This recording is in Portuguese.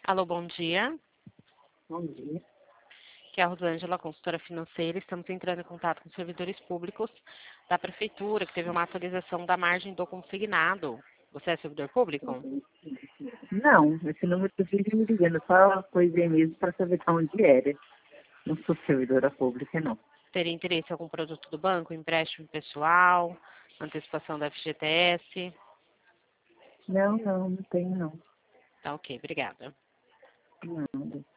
Alô, bom dia. Bom dia. Aqui é a Rosângela, consultora financeira. Estamos entrando em contato com servidores públicos da Prefeitura, que teve uma atualização da margem do consignado. Você é servidor público? Não, esse número que eu fico me ligando, só coisa mesmo para saber de onde era. Não sou servidora pública, não. Teria interesse em algum produto do banco, empréstimo pessoal, antecipação da FGTS? Não tenho, não. Tá ok, obrigada. Não.